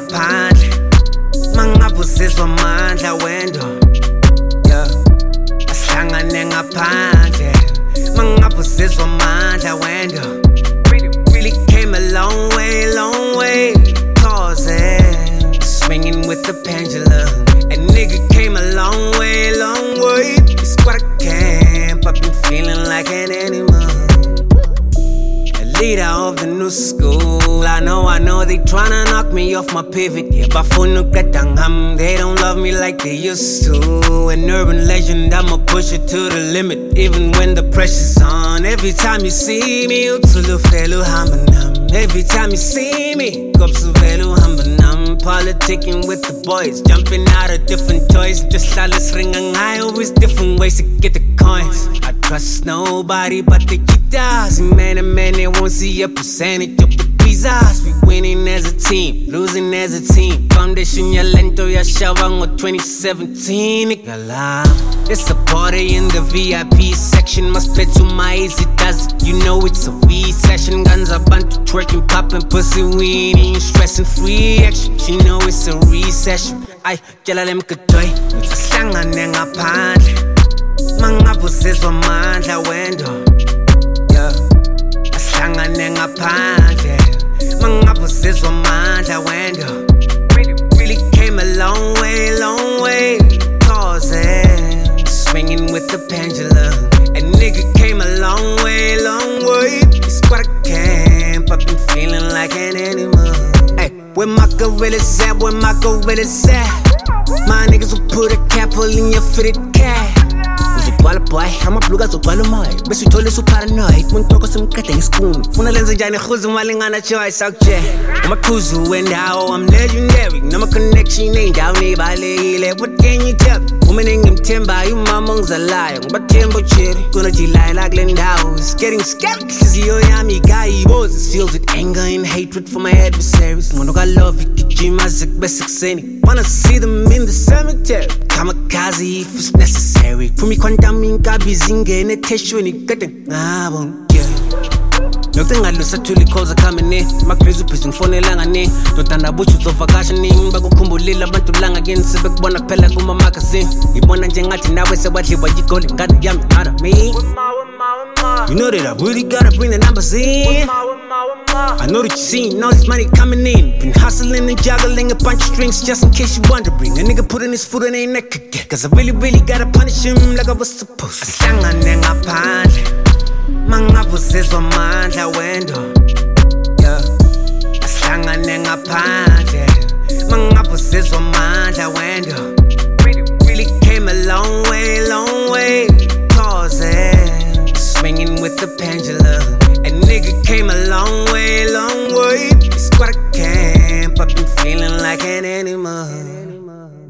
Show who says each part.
Speaker 1: ngaphandle mangabuzizwa amandla wendo yeah asihlangane ngaphandle mangabuzizwa amandla wendo really came a long way causing swinging with the pendulum a nigga came a long way it's quite a camp I've been feeling like an animal leader of the new school. I know they tryna knock me off my pivot. Yeah, bafuna katangam, they don't love me like they used to. An urban legend, I'ma push it to the limit, even when the pressure's on. Every time you see me, utulufelu hambanam. Every time you see me, kopsuvelu hambanam. Politicking with the boys, jumping out of different toys. Just lalas ringang high, always different ways to get the coins. I trust nobody but the guitars. Man, they won't see a percentage of the pizzas. We winning as a team, losing as a team. Foundation ya lento ya shawang 2017. It's a party in the VIP section. Must play to my easy does it. You know it's a weed session. Guns up and twerking, popping pussy, weenie, stressing free action. You know it's a recession. Ay, jala lem katoy. Asihlangane ngaphandle mangabuzizwa amandla wendo yeah asihlangane ngaphandle mangabuzizwa amandla wendo really came a long way causing swinging with the pendulum a nigga came a long way it's quite a camp I've been feeling like an animal hey where my gorillas at my niggas will put a capsule in your fitted cat boy, I'm a plug as a palomai. Best you told us so paranoid. When talk some cutting spoon. Funa lenza jani khuzu malingana choice okay. I'm a kuzu and how I'm legendary. No connection ain't down near what can you tell? Woman in him timber, you mamongs a liar. But timber cherry, gonna lie like Lindhouse. Getting scared cause you yummy guy boys. Feels with anger and hatred for my adversaries. When I love you, Kijimazik basic seni. Wanna see them in the cemetery. Kamikaze if it's necessary. For me, Kwandami, Gabi, Zinga, and a tissue, and it got nothing I lose actually calls are coming in. My crazy prison phone langane. Don't tanda bushes of vacationing. Bagukumbulila bantu lang again. Sebek bona pela kuma magazine. Ibona njengati nawe sebadli wajikoli. Ngada yami ngada me. You know that I really gotta bring the numbers in. I know that you seen all this money coming in. Been hustling and juggling a bunch of strings just in case you wondering. A nigga putting his foot in their neck again. Cause I really gotta punish him like I was supposed to. Asihlangane ngaphandle mangabuzizwa amandla wendo yeah asihlangane ngaphandle mangabuzizwa amandla wendo really came a long way causing swinging with the pendulum a nigga came a long way it's quite a camp I've been feeling like an animal